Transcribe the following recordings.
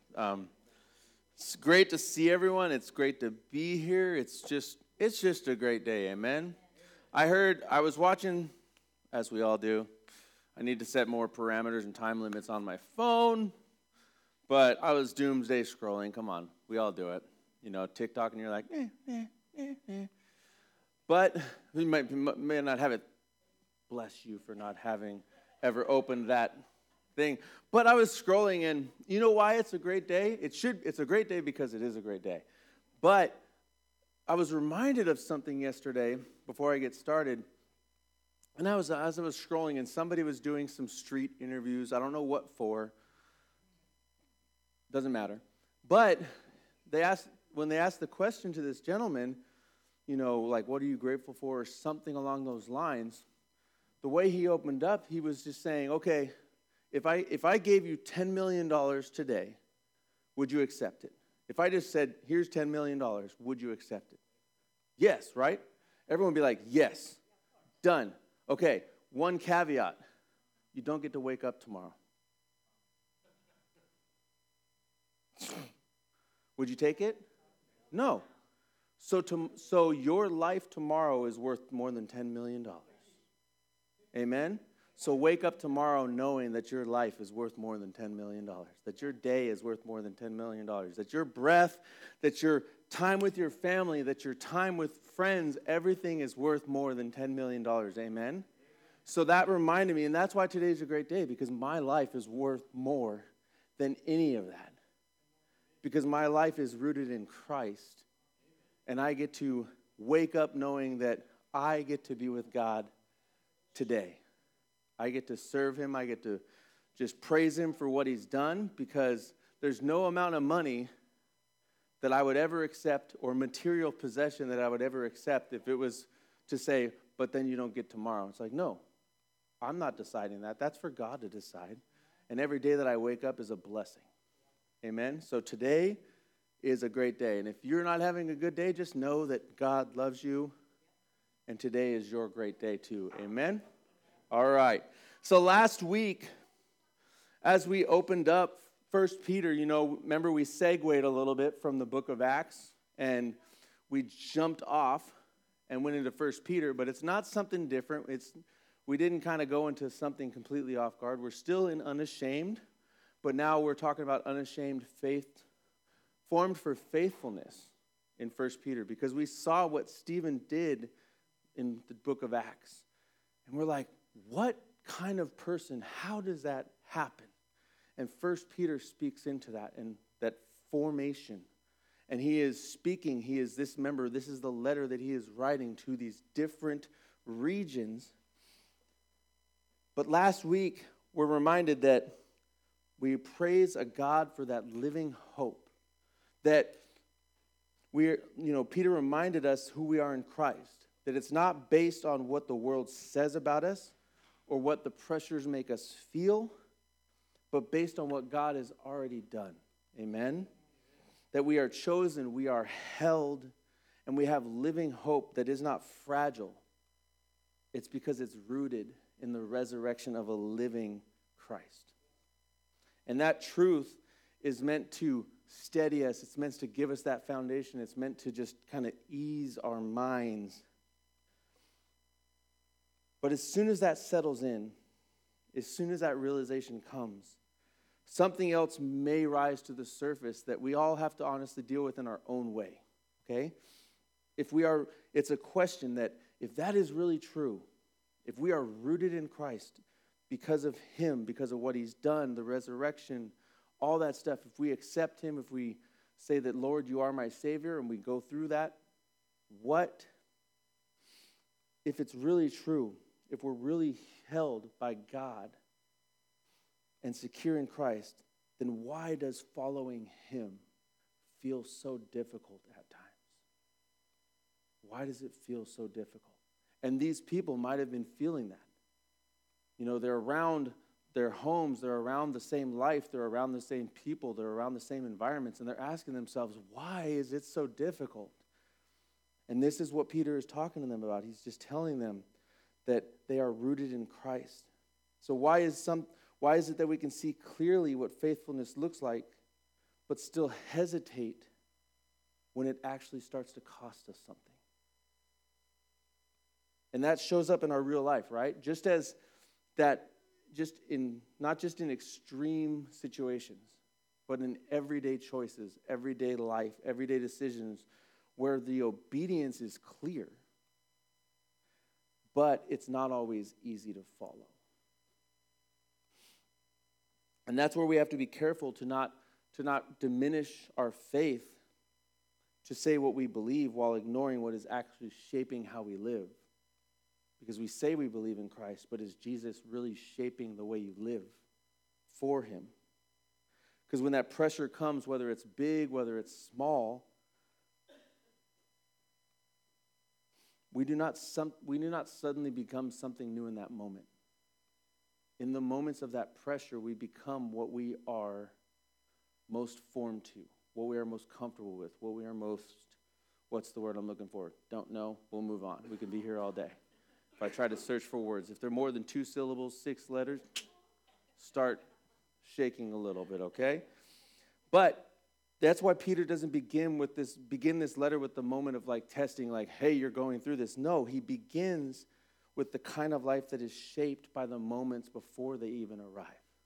It's great to see everyone. It's great to be here. It's just a great day. Amen. I was watching, as we all do. I need to set more parameters and time limits on my phone, but I was doomsday scrolling. Come on, we all do it. TikTok, and you're like, But we may not have it. Bless you for not having ever opened that thing. But I was scrolling, and you know why it's a great day? It's a great day because it is a great day. But I was reminded of something yesterday before I get started. And as I was scrolling, and somebody was doing some street interviews. I don't know what for. Doesn't matter. But when they asked the question to this gentleman, like, what are you grateful for, or something along those lines, the way he opened up, he was just saying, okay, if I gave you $10 million today, would you accept it? If I just said, here's $10 million, would you accept it? Yes, right? Everyone would be like, yes, done. Okay, one caveat, you don't get to wake up tomorrow. Would you take it? No. So your life tomorrow is worth more than $10 million. Amen? So wake up tomorrow knowing that your life is worth more than $10 million, that your day is worth more than $10 million, that your breath, that your time with your family, that your time with friends, everything is worth more than $10 million. Amen? So that reminded me, and that's why today's a great day, because my life is worth more than any of that. Because my life is rooted in Christ, and I get to wake up knowing that I get to be with God today. I get to serve him. I get to just praise him for what he's done, because there's no amount of money that I would ever accept, or material possession that I would ever accept, if it was to say, but then you don't get tomorrow. It's like, no, I'm not deciding that. That's for God to decide. And every day that I wake up is a blessing. Amen? So today is a great day. And if you're not having a good day, just know that God loves you, and today is your great day too. Amen? All right. So last week, as we opened up 1 Peter, remember we segued a little bit from the book of Acts, and we jumped off and went into 1 Peter, but it's not something different. We didn't kind of go into something completely off guard. We're still in unashamed, but now we're talking about unashamed faith, formed for faithfulness in 1 Peter, because we saw what Stephen did in the book of Acts. And we're like, what kind of person, how does that happen? And 1 Peter speaks into that, and that formation. And he is speaking, this is the letter that he is writing to these different regions. But last week, we're reminded that we praise a God for that living hope. That Peter reminded us who we are in Christ. That it's not based on what the world says about us or what the pressures make us feel, but based on what God has already done. Amen? That we are chosen, we are held, and we have living hope that is not fragile. It's because it's rooted in the resurrection of a living Christ. And that truth is meant to steady us. It's meant to give us that foundation. It's meant to just kind of ease our minds. But as soon as that settles in, as soon as that realization comes, something else may rise to the surface that we all have to honestly deal with in our own way, okay? It's a question that if that is really true, if we are rooted in Christ because of him, because of what he's done, the resurrection, all that stuff, if we accept him, if we say that, Lord, you are my Savior, and we go through that, if it's really true, if we're really held by God and secure in Christ, then why does following him feel so difficult at times? Why does it feel so difficult? And these people might have been feeling that. They're around their homes, they're around the same life, they're around the same people, they're around the same environments, and they're asking themselves, why is it so difficult? And this is what Peter is talking to them about. He's just telling them that they are rooted in Christ. So why is it that we can see clearly what faithfulness looks like, but still hesitate when it actually starts to cost us something. And that shows up in our real life, right? Just as that, not just in extreme situations, but in everyday choices, everyday life, everyday decisions, where the obedience is clear, but it's not always easy to follow. And that's where we have to be careful to not diminish our faith, to say what we believe while ignoring what is actually shaping how we live. Because we say we believe in Christ, but is Jesus really shaping the way you live for him? Because when that pressure comes, whether it's big, whether it's small, we do not suddenly become something new in that moment. In the moments of that pressure, we become what we are most formed to, what we are most comfortable with, what we are most, what's the word I'm looking for? Don't know, we'll move on. We can be here all day. If I try to search for words, if they're more than 2 syllables, 6 letters, start shaking a little bit, okay? But that's why Peter doesn't begin this letter with the moment of like testing, like, hey, you're going through this. No, he begins with the kind of life that is shaped by the moments before they even arrive.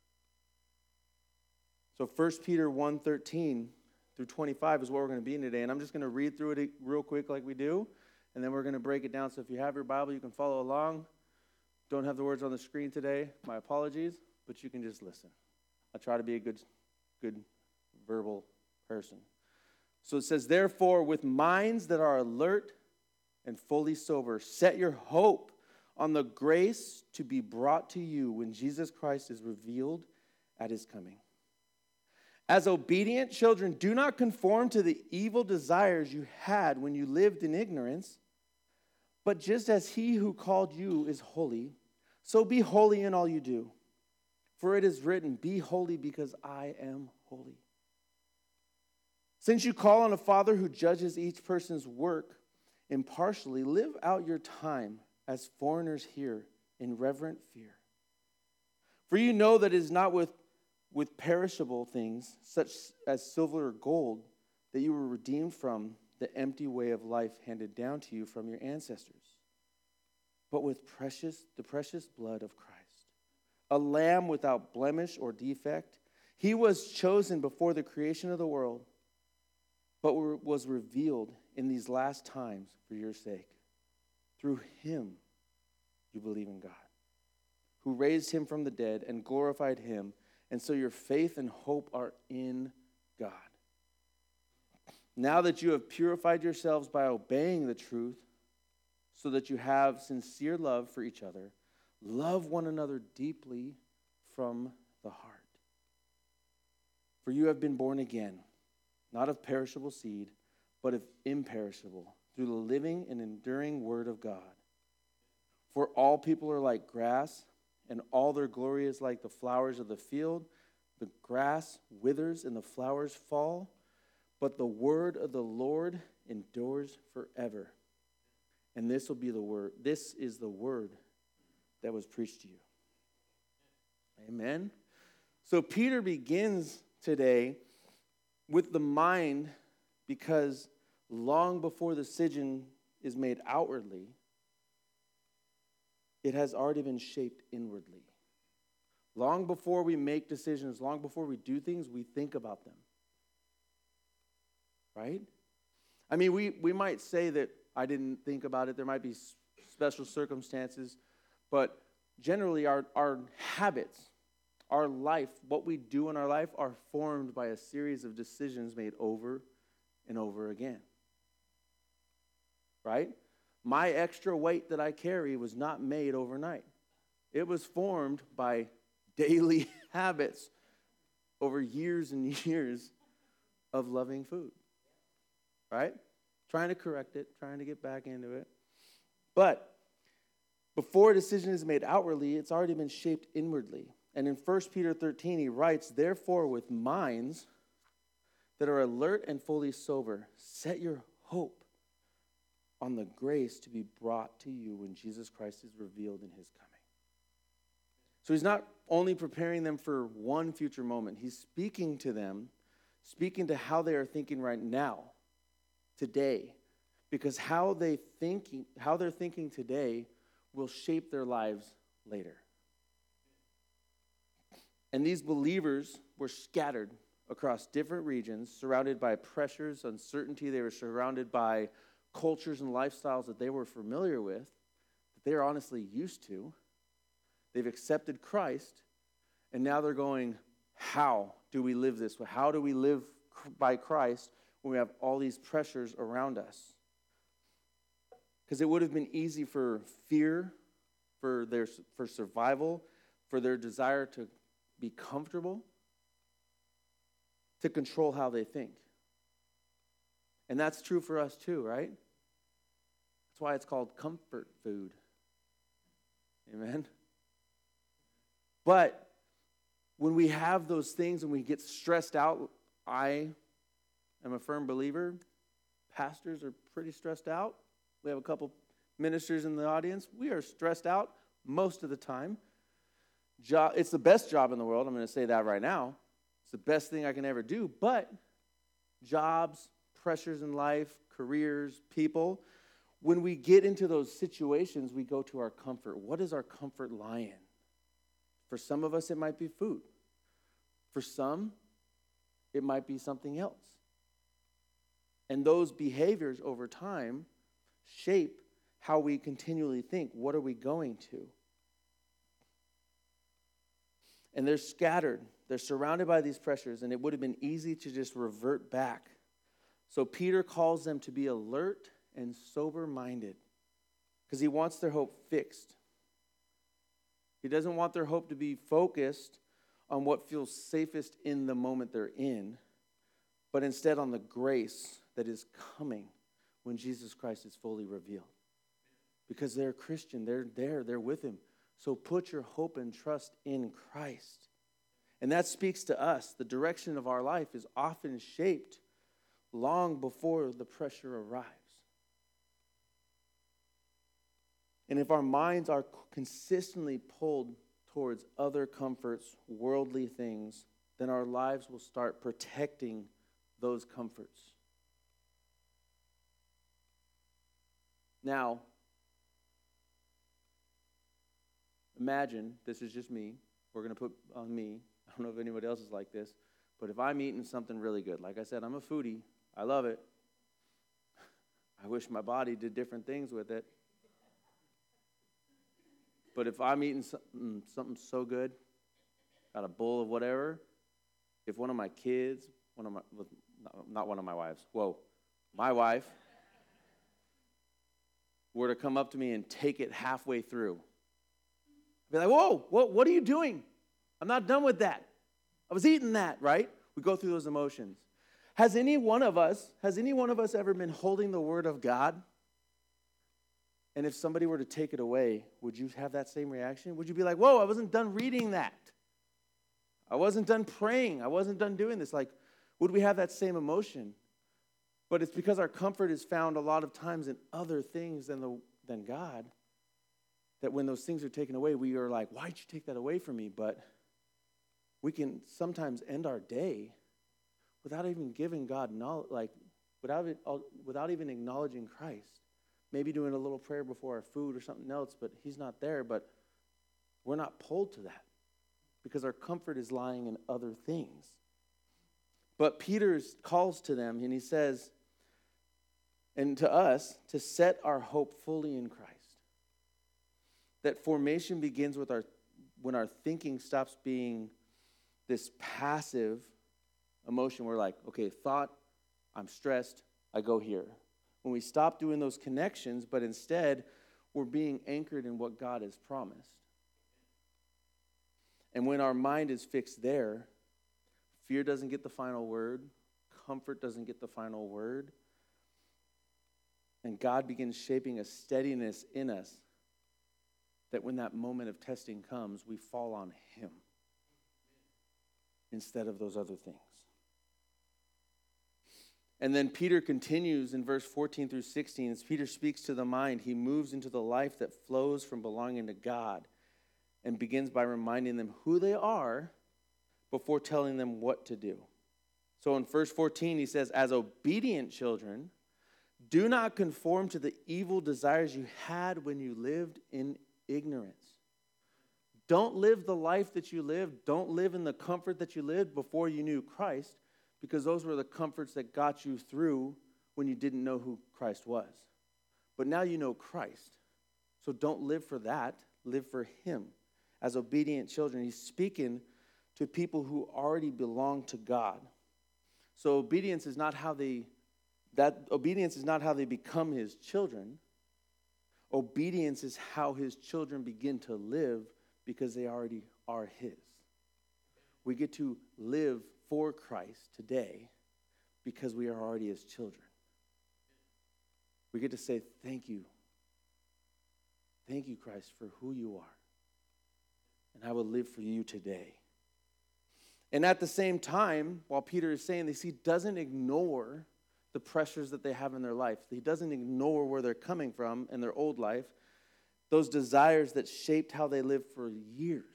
So 1 Peter 1:13 through 25 is what we're going to be in today. And I'm just going to read through it real quick like we do. And then we're going to break it down. So if you have your Bible, you can follow along. Don't have the words on the screen today. My apologies. But you can just listen. I try to be a good verbal person. So it says, therefore, with minds that are alert and fully sober, set your hope on the grace to be brought to you when Jesus Christ is revealed at his coming. As obedient children, do not conform to the evil desires you had when you lived in ignorance, but just as he who called you is holy, so be holy in all you do. For it is written, be holy because I am holy. Since you call on a Father who judges each person's work impartially, live out your time as foreigners here in reverent fear. For you know that it is not with perishable things, such as silver or gold, that you were redeemed from the empty way of life handed down to you from your ancestors, but with the precious blood of Christ, a lamb without blemish or defect. He was chosen before the creation of the world, but was revealed in these last times for your sake. Through him you believe in God, who raised him from the dead and glorified him, and so your faith and hope are in God. Now that you have purified yourselves by obeying the truth, so that you have sincere love for each other, love one another deeply from the heart. For you have been born again, not of perishable seed, but of imperishable, through the living and enduring word of God. For all people are like grass, and all their glory is like the flowers of the field. The grass withers and the flowers fall, but the word of the Lord endures forever. And this is the word that was preached to you. Amen. So Peter begins today with the mind, because long before the decision is made outwardly, it has already been shaped inwardly. Long before we make decisions, long before we do things, we think about them. Right? I mean, we might say that I didn't think about it. There might be special circumstances. But generally, our habits, our life, what we do in our life are formed by a series of decisions made over and over again. Right? My extra weight that I carry was not made overnight. It was formed by daily habits over years and years of loving food. Right? Trying to correct it, trying to get back into it. But before a decision is made outwardly, it's already been shaped inwardly. And in 1 Peter 13, he writes, therefore, with minds that are alert and fully sober, set your hope on the grace to be brought to you when Jesus Christ is revealed in his coming. So he's not only preparing them for one future moment. He's speaking to them speaking to how they are thinking right now, today, because how they're thinking today will shape their lives later. And these believers were scattered across different regions, surrounded by pressures, uncertainty. They were surrounded by cultures and lifestyles that they were familiar with, that they are honestly used to. They've accepted Christ, and now they're going, how do we live this way? How do we live by Christ when we have all these pressures around us? Because it would have been easy for fear, for survival, for their desire to be comfortable, to control how they think. And that's true for us too, right? That's why it's called comfort food. Amen? But when we have those things and we get stressed out, I am a firm believer, pastors are pretty stressed out. We have a couple ministers in the audience. We are stressed out most of the time. It's the best job in the world. I'm going to say that right now. It's the best thing I can ever do. But jobs, pressures in life, careers, people, when we get into those situations, we go to our comfort. What does our comfort lie in? For some of us, it might be food. For some, it might be something else. And those behaviors over time shape how we continually think. What are we going to? And they're scattered. They're surrounded by these pressures, and it would have been easy to just revert back. So Peter calls them to be alert and sober-minded because he wants their hope fixed. He doesn't want their hope to be focused on what feels safest in the moment they're in, but instead on the grace that is coming when Jesus Christ is fully revealed. Because they're Christian, they're there, they're with him. So put your hope and trust in Christ. And that speaks to us. The direction of our life is often shaped long before the pressure arrives. And if our minds are consistently pulled towards other comforts, worldly things, then our lives will start protecting those comforts. Now, imagine, this is just me, we're going to put on me, I don't know if anybody else is like this, but if I'm eating something really good, like I said, I'm a foodie, I love it. I wish my body did different things with it. But if I'm eating something so good, got a bowl of whatever, if one of my kids, not one of my wives, my wife, were to come up to me and take it halfway through, I'd be like, whoa, what are you doing? I'm not done with that. I was eating that, right? We go through those emotions. Has any one of us ever been holding the word of God? And if somebody were to take it away, would you have that same reaction? Would you be like, whoa, I wasn't done reading that. I wasn't done praying. I wasn't done doing this. Like, would we have that same emotion? But it's because our comfort is found a lot of times in other things than God, that when those things are taken away, we are like, why'd you take that away from me? But we can sometimes end our day without even giving God knowledge, like without even acknowledging Christ. Maybe doing a little prayer before our food or something else, but he's not there. But we're not pulled to that because our comfort is lying in other things. But Peter calls to them and he says, and to us, to set our hope fully in Christ. That formation begins with when our thinking stops being this passive emotion. We're like, okay, thought, I'm stressed, I go here. When we stop doing those connections, but instead we're being anchored in what God has promised. And when our mind is fixed there, fear doesn't get the final word, comfort doesn't get the final word, and God begins shaping a steadiness in us that when that moment of testing comes, we fall on him instead of those other things. And then Peter continues in verse 14 through 16. As Peter speaks to the mind, he moves into the life that flows from belonging to God and begins by reminding them who they are before telling them what to do. So in verse 14, he says, as obedient children, do not conform to the evil desires you had when you lived in ignorance. Don't live the life that you lived. Don't live in the comfort that you lived before you knew Christ, because those were the comforts that got you through when you didn't know who Christ was. But now you know Christ. So don't live for that. Live for him. As obedient children, he's speaking to people who already belong to God. So obedience is not how they become his children. Obedience is how his children begin to live because they already are his. We get to live for Christ today because we are already his children. We get to say, thank you. Thank you, Christ, for who you are. And I will live for you today. And at the same time, while Peter is saying this, he doesn't ignore the pressures that they have in their life. He doesn't ignore where they're coming from in their old life, those desires that shaped how they lived for years.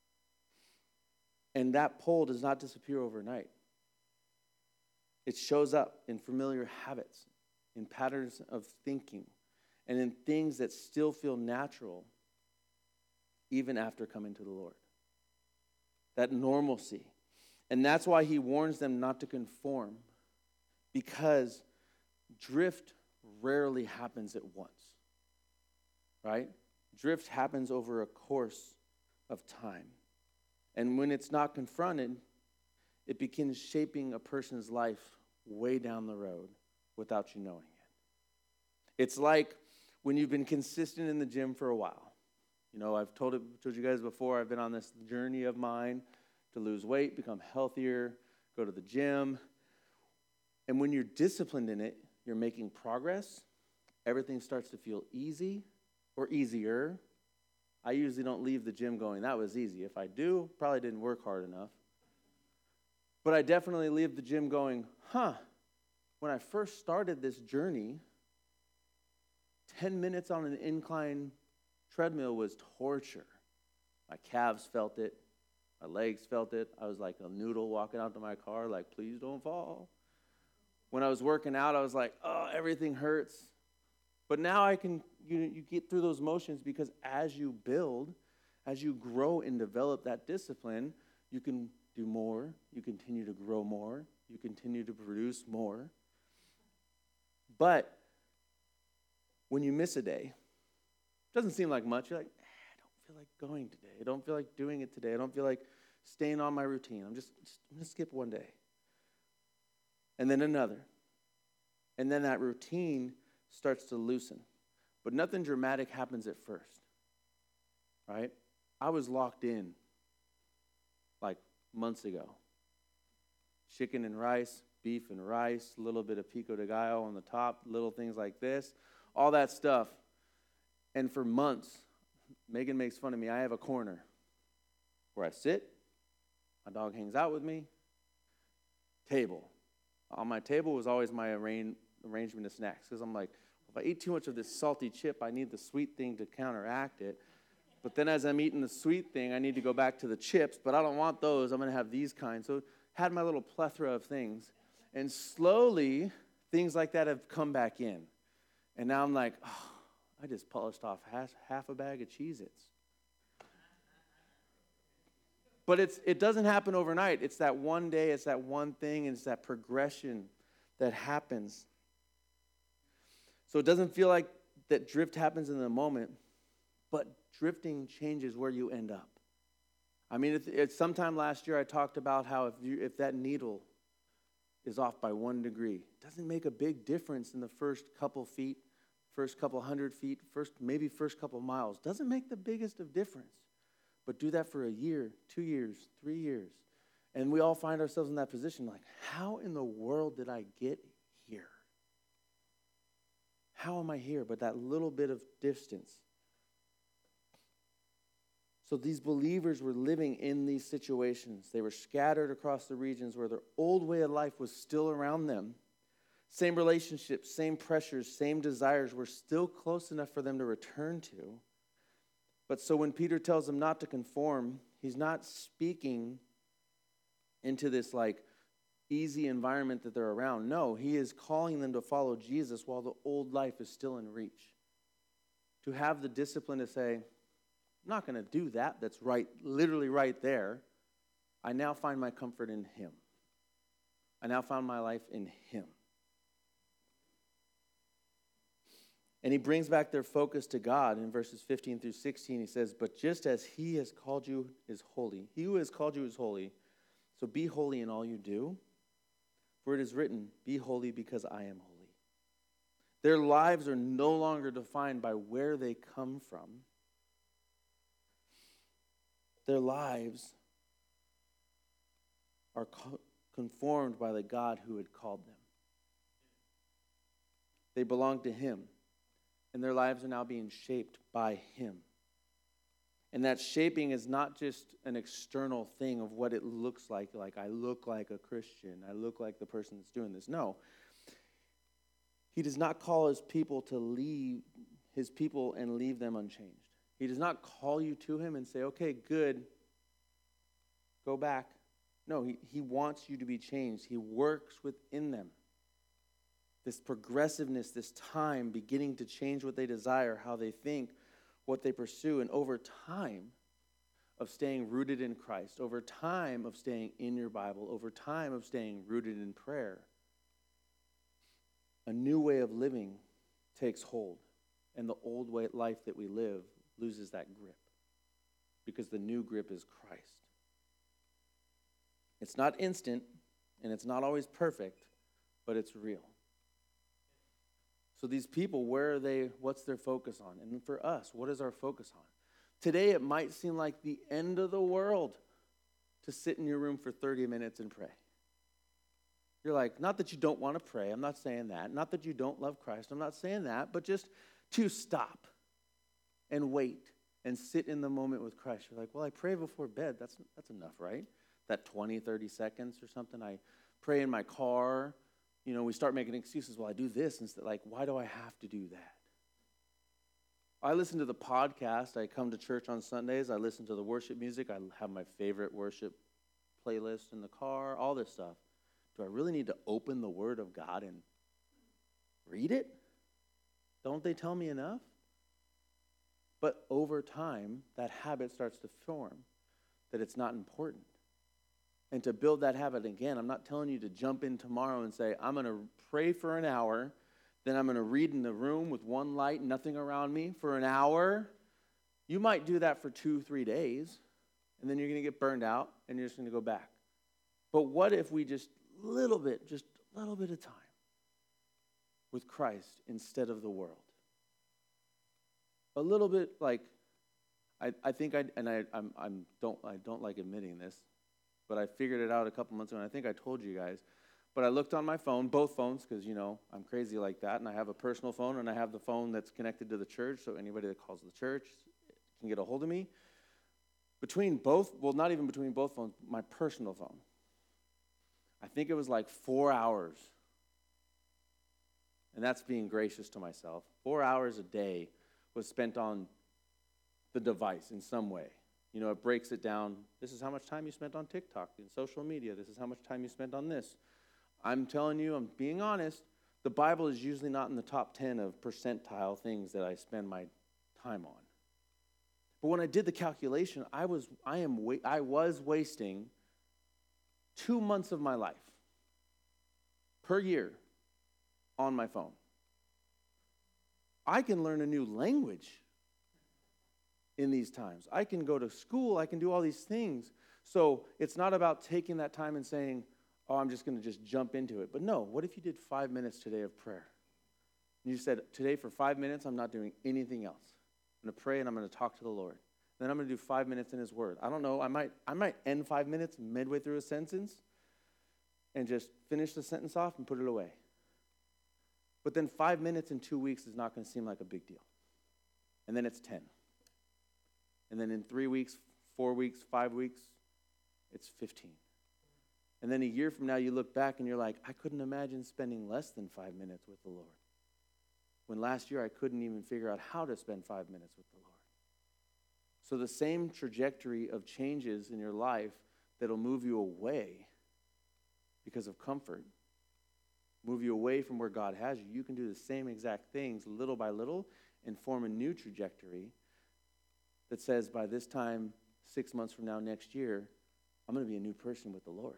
And that pull does not disappear overnight. It shows up in familiar habits, in patterns of thinking, and in things that still feel natural even after coming to the Lord. That normalcy. And that's why he warns them not to conform, because drift rarely happens at once, right? Drift happens over a course of time. And when it's not confronted, it begins shaping a person's life way down the road without you knowing it. It's like when you've been consistent in the gym for a while. You know, I've told you guys before, I've been on this journey of mine to lose weight, become healthier, go to the gym. And when you're disciplined in it, you're making progress. Everything starts to feel easy or easier. I usually don't leave the gym going, that was easy. If I do, probably didn't work hard enough. But I definitely leave the gym going, when I first started this journey, 10 minutes on an incline treadmill was torture. My calves felt it. My legs felt it. I was like a noodle walking out to my car, like, please don't fall. When I was working out, I was like, oh, everything hurts. But now you get through those motions because as you build, as you grow and develop that discipline, you can do more, you continue to grow more, you continue to produce more. But when you miss a day, it doesn't seem like much. You're like, I don't feel like going today. I don't feel like doing it today. I don't feel like staying on my routine. I'm going to skip one day. And then another. And then that routine starts to loosen. But nothing dramatic happens at first, right? I was locked in like months ago. Chicken and rice, beef and rice, a little bit of pico de gallo on the top, little things like this, all that stuff. And for months, Megan makes fun of me. I have a corner where I sit, my dog hangs out with me, table. On my table was always my arrangement of snacks, because I'm like, if I eat too much of this salty chip, I need the sweet thing to counteract it. But then as I'm eating the sweet thing, I need to go back to the chips, but I don't want those. I'm going to have these kinds. So I had my little plethora of things. And slowly, things like that have come back in. And now I'm like, oh, I just polished off half a bag of Cheez-Its. But it doesn't happen overnight. It's that one day, it's that one thing, and it's that progression that happens. So it doesn't feel like that drift happens in the moment, but drifting changes where you end up. I mean, it's sometime last year I talked about how if that needle is off by 1 degree, it doesn't make a big difference in the first couple feet, first couple hundred feet, maybe first couple miles. Doesn't make the biggest of difference. But do that for a year, 2 years, 3 years. And we all find ourselves in that position like, how in the world did I get here? How am I here? But that little bit of distance. So these believers were living in these situations. They were scattered across the regions where their old way of life was still around them. Same relationships, same pressures, same desires were still close enough for them to return to. But so when Peter tells them not to conform, he's not speaking into this like easy environment that they're around. No, he is calling them to follow Jesus while the old life is still in reach. To have the discipline to say, I'm not going to do that. That's right, literally right there. I now find my comfort in him. I now found my life in him. And he brings back their focus to God in verses 15 through 16. He says, but just as he has called you is holy, he who has called you is holy, so be holy in all you do. For it is written, be holy because I am holy. Their lives are no longer defined by where they come from. Their lives are conformed by the God who had called them. They belong to him. And their lives are now being shaped by him. And that shaping is not just an external thing of what it looks like I look like a Christian, I look like the person that's doing this. No. He does not call his people to leave his people and leave them unchanged. He does not call you to him and say, okay, good, go back. No, he wants you to be changed. He works within them. This progressiveness, this time beginning to change what they desire, how they think, what they pursue, and over time of staying rooted in Christ, over time of staying in your Bible, over time of staying rooted in prayer, a new way of living takes hold, and the old way life that we live loses that grip because the new grip is Christ. It's not instant, and it's not always perfect, but it's real. So these people, where are they? What's their focus on? And for us, what is our focus on? Today, it might seem like the end of the world to sit in your room for 30 minutes and pray. You're like, not that you don't want to pray. I'm not saying that. Not that you don't love Christ. I'm not saying that. But just to stop and wait and sit in the moment with Christ. You're like, well, I pray before bed. That's enough, right? That 20, 30 seconds or something. I pray in my car. You know, we start making excuses. Well, I do this instead. Like, why do I have to do that? I listen to the podcast. I come to church on Sundays. I listen to the worship music. I have my favorite worship playlist in the car, all this stuff. Do I really need to open the Word of God and read it? Don't they tell me enough? But over time, that habit starts to form that it's not important. And to build that habit again, I'm not telling you to jump in tomorrow and say, I'm going to pray for an hour, then I'm going to read in the room with one light, nothing around me for an hour. You might do that for 2-3 days, and then you're going to get burned out, and you're just going to go back. But what if we just a little bit of time with Christ instead of the world? A little bit like, I don't like admitting this, but I figured it out a couple months ago, and I think I told you guys. But I looked on my phone, both phones, because, you know, I'm crazy like that, and I have a personal phone, and I have the phone that's connected to the church, so anybody that calls the church can get a hold of me. Between both, well, not even between both phones, my personal phone, I think it was like 4 hours. And that's being gracious to myself. 4 hours a day was spent on the device in some way. You know, it breaks it down. This is how much time you spent on TikTok and social media. This is how much time you spent on this. I'm telling you, I'm being honest, the Bible is usually not in the top 10 of percentile things that I spend my time on. But when I did the calculation, I was wasting 2 months of my life per year on my phone. I can learn a new language in these times. I can go to school. I can do all these things. So it's not about taking that time and saying, oh, I'm just going to just jump into it. But no, what if you did 5 minutes today of prayer? And you said, today for 5 minutes, I'm not doing anything else. I'm going to pray and I'm going to talk to the Lord. Then I'm going to do 5 minutes in his word. I don't know. I might end 5 minutes midway through a sentence and just finish the sentence off and put it away. But then 5 minutes in 2 weeks is not going to seem like a big deal. And then it's 10. And then in 3 weeks, 4 weeks, 5 weeks, it's 15. And then a year from now, you look back and you're like, I couldn't imagine spending less than 5 minutes with the Lord. When last year, I couldn't even figure out how to spend 5 minutes with the Lord. So the same trajectory of changes in your life that'll move you away because of comfort, move you away from where God has you, you can do the same exact things little by little and form a new trajectory that says by this time, 6 months from now, next year, I'm going to be a new person with the Lord.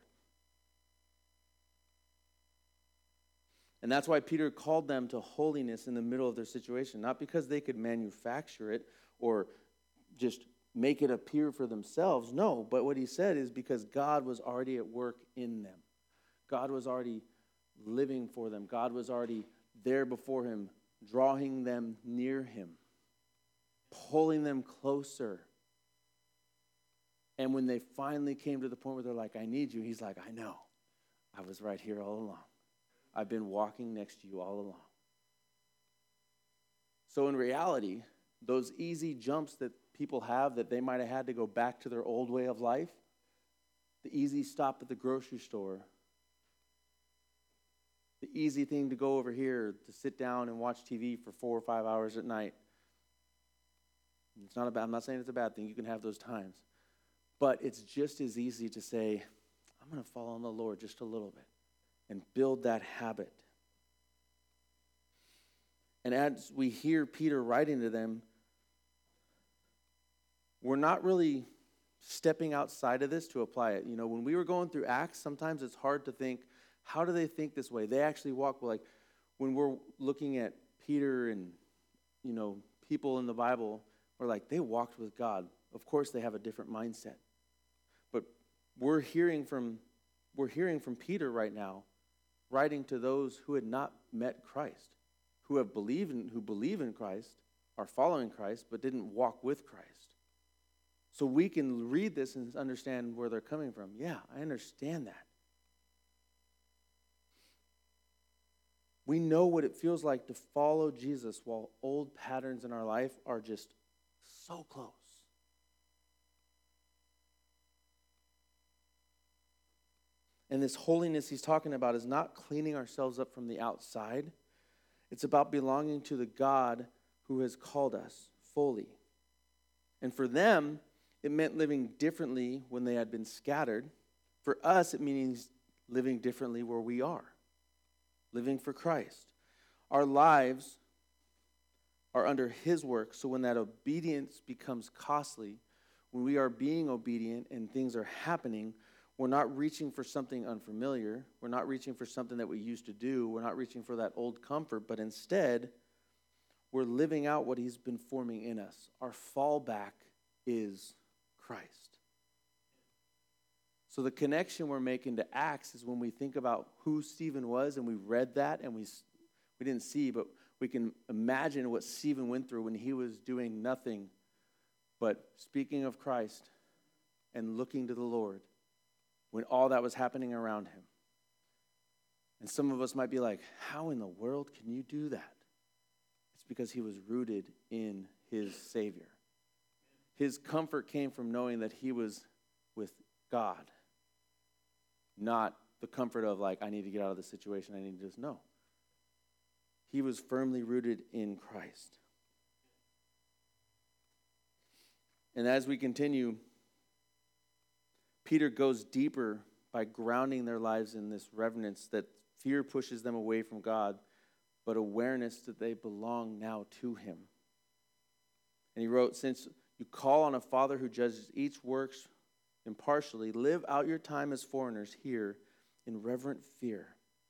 And that's why Peter called them to holiness in the middle of their situation, not because they could manufacture it or just make it appear for themselves. No, but what he said is because God was already at work in them. God was already living for them. God was already there before him, drawing them near him, pulling them closer. And when they finally came to the point where they're like, I need you, he's like, I know. I was right here all along. I've been walking next to you all along. So in reality, those easy jumps that people have that they might have had to go back to their old way of life, the easy stop at the grocery store, the easy thing to go over here to sit down and watch TV for 4 or 5 hours at night. It's not I'm not saying it's a bad thing. You can have those times. But it's just as easy to say, I'm going to follow on the Lord just a little bit and build that habit. And as we hear Peter writing to them, we're not really stepping outside of this to apply it. You know, when we were going through Acts, sometimes it's hard to think, how do they think this way? They actually walk, like, when we're looking at Peter and, you know, people in the Bible, we're like, they walked with God. Of course, they have a different mindset. But we're hearing from Peter right now, writing to those who had not met Christ, who believe in Christ, are following Christ, but didn't walk with Christ. So we can read this and understand where they're coming from. Yeah, I understand that. We know what it feels like to follow Jesus while old patterns in our life are just so close. And this holiness he's talking about is not cleaning ourselves up from the outside. It's about belonging to the God who has called us fully. And for them, it meant living differently when they had been scattered. For us, it means living differently where we are, living for Christ. Our lives are under his work, so when that obedience becomes costly, when we are being obedient and things are happening, we're not reaching for something unfamiliar. We're not reaching for something that we used to do. We're not reaching for that old comfort, but instead, we're living out what he's been forming in us. Our fallback is Christ. So the connection we're making to Acts is when we think about who Stephen was, and we read that, and we didn't see, but we can imagine what Stephen went through when he was doing nothing but speaking of Christ and looking to the Lord, when all that was happening around him. And some of us might be like, how in the world can you do that? It's because he was rooted in his Savior. His comfort came from knowing that he was with God, not the comfort of like, I need to get out of this situation, I need to just know. He was firmly rooted in Christ. And as we continue, Peter goes deeper by grounding their lives in this reverence that fear pushes them away from God, but awareness that they belong now to him. And he wrote, since you call on a Father who judges each works impartially, live out your time as foreigners here in reverent fear.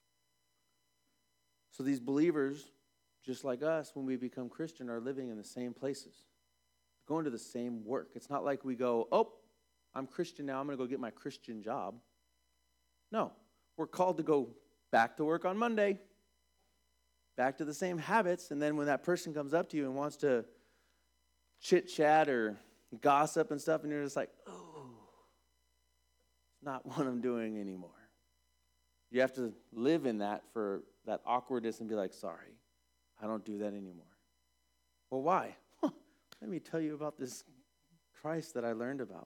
So these believers, just like us, when we become Christian, are living in the same places, going to the same work. It's not like we go, oh, I'm Christian now, I'm going to go get my Christian job. No, we're called to go back to work on Monday, back to the same habits, and then when that person comes up to you and wants to chit-chat or gossip and stuff, and you're just like, oh, it's not what I'm doing anymore. You have to live in that for that awkwardness and be like, sorry, I don't do that anymore. Well, why? Let me tell you about this Christ that I learned about.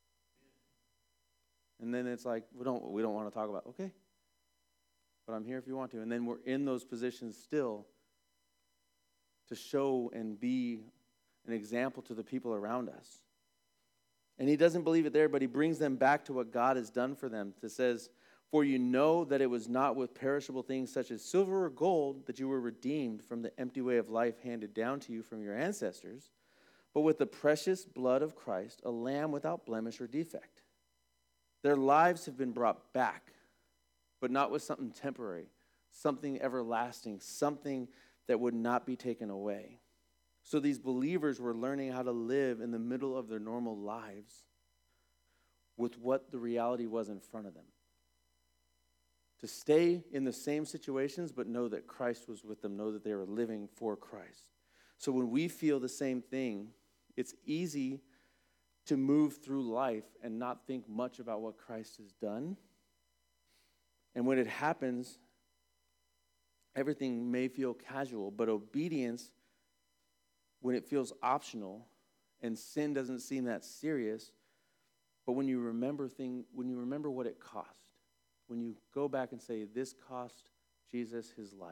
And then it's like, we don't want to talk about, okay, but I'm here if you want to. And then we're in those positions still to show and be an example to the people around us. And he doesn't believe it there, but he brings them back to what God has done for them. It says, For you know that it was not with perishable things such as silver or gold that you were redeemed from the empty way of life handed down to you from your ancestors, but with the precious blood of Christ, a lamb without blemish or defect. Their lives have been brought back, but not with something temporary, something everlasting, something that would not be taken away. So these believers were learning how to live in the middle of their normal lives with what the reality was in front of them. To stay in the same situations, but know that Christ was with them, know that they were living for Christ. So when we feel the same thing, it's easy to move through life and not think much about what Christ has done. And when it happens, everything may feel casual, but obedience, when it feels optional and sin doesn't seem that serious, but when you remember what it cost, when you go back and say, this cost Jesus his life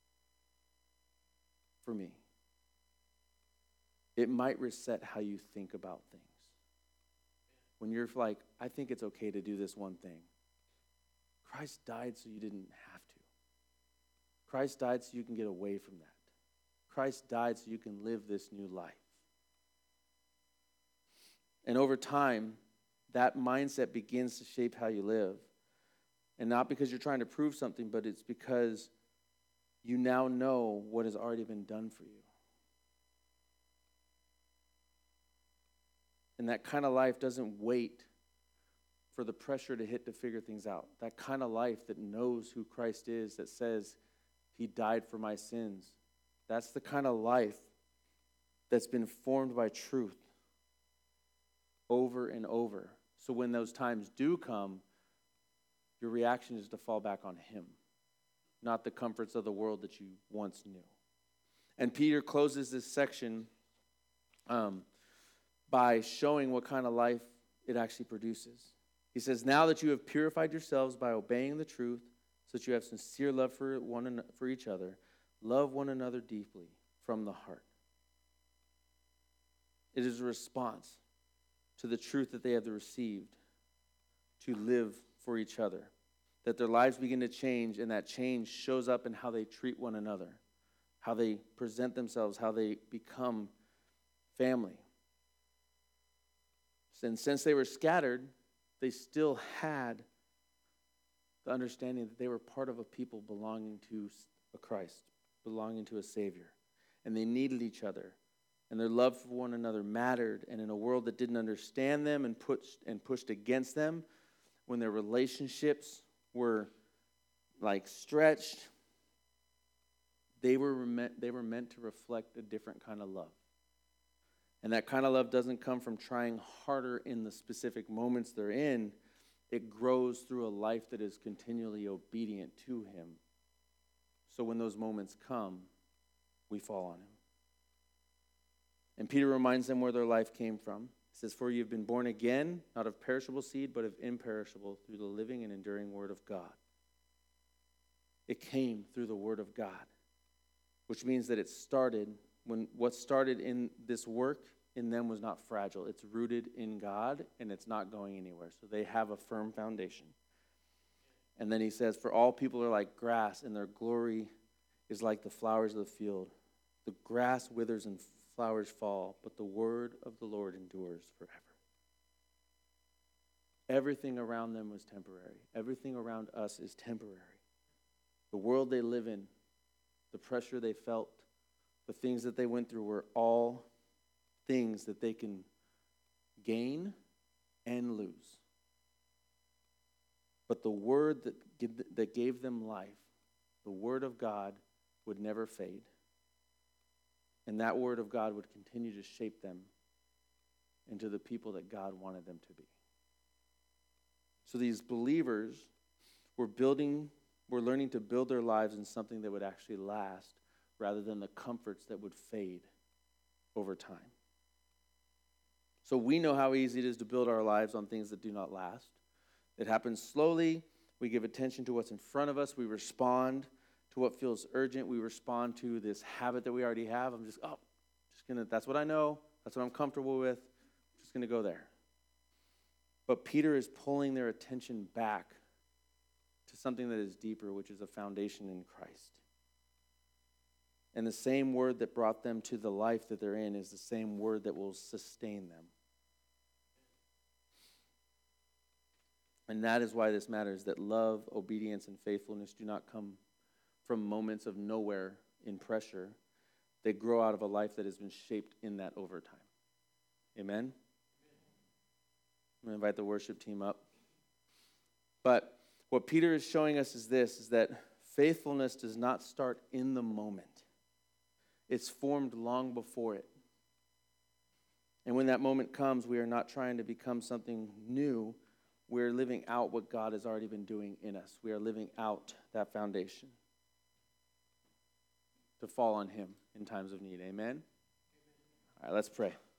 for me, it might reset how you think about things. When you're like, I think it's okay to do this one thing. Christ died so you didn't have to. Christ died so you can get away from that. Christ died so you can live this new life. And over time, that mindset begins to shape how you live. And not because you're trying to prove something, but it's because you now know what has already been done for you. And that kind of life doesn't wait for the pressure to hit to figure things out. That kind of life that knows who Christ is, that says he died for my sins. That's the kind of life that's been formed by truth over and over. So when those times do come, your reaction is to fall back on him, not the comforts of the world that you once knew. And Peter closes this section by showing what kind of life it actually produces. He says, now that you have purified yourselves by obeying the truth, so that you have sincere love for each other, love one another deeply from the heart. It is a response to the truth that they have received to live for each other, that their lives begin to change, and that change shows up in how they treat one another, how they present themselves, how they become family. And since they were scattered, they still had the understanding that they were part of a people belonging to a Christ, belonging to a Savior. And they needed each other. And their love for one another mattered. And in a world that didn't understand them and pushed against them, when their relationships were like stretched, they were meant to reflect a different kind of love. And that kind of love doesn't come from trying harder in the specific moments they're in. It grows through a life that is continually obedient to him. So when those moments come, we fall on him. And Peter reminds them where their life came from. He says, for you've been born again, not of perishable seed, but of imperishable, through the living and enduring word of God. It came through the word of God, which means that it started when what started in this work in them was not fragile. It's rooted in God, and it's not going anywhere. So they have a firm foundation. And then he says, for all people are like grass, and their glory is like the flowers of the field. The grass withers and flowers fall, but the word of the Lord endures forever. Everything around them was temporary. Everything around us is temporary. The world they live in, the pressure they felt, the things that they went through were all things that they can gain and lose. But the word that gave them life, the word of God, would never fade. And that word of God would continue to shape them into the people that God wanted them to be. So these believers were learning to build their lives in something that would actually last, rather than the comforts that would fade over time. So we know how easy it is to build our lives on things that do not last. It happens slowly. We give attention to what's in front of us. We respond to what feels urgent. We respond to this habit that we already have. That's what I know. That's what I'm comfortable with. I'm just going to go there. But Peter is pulling their attention back to something that is deeper, which is a foundation in Christ. And the same word that brought them to the life that they're in is the same word that will sustain them. And that is why this matters, that love, obedience, and faithfulness do not come from moments of nowhere in pressure. They grow out of a life that has been shaped in that over time. Amen? I'm going to invite the worship team up. But what Peter is showing us is this, is that faithfulness does not start in the moment. It's formed long before it. And when that moment comes, we are not trying to become something new. We're living out what God has already been doing in us. We are living out that foundation to fall on him in times of need. Amen? All right, let's pray.